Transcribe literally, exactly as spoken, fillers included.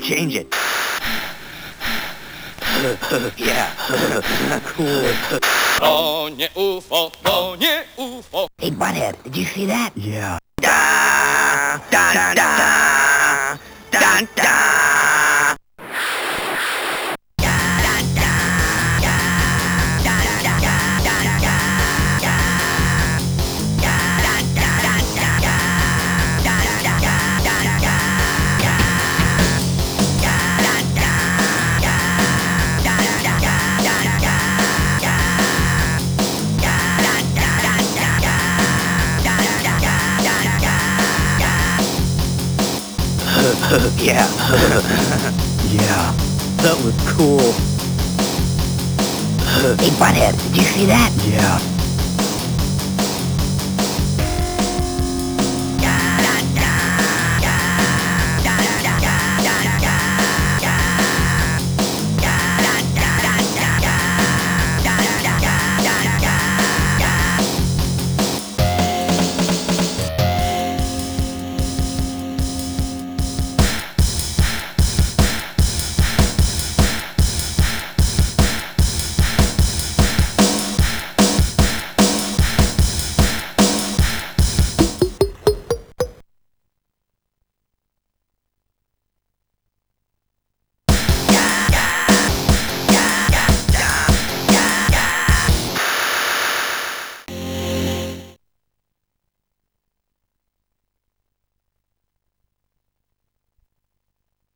change it. Yeah. Cool. To nie U F O, to nie U F O. Hey, Butthead, did you see that? Yeah. Da, da, da, da, da, da. Yeah. Yeah. That was cool. Hey, Butthead, did you see that? Yeah.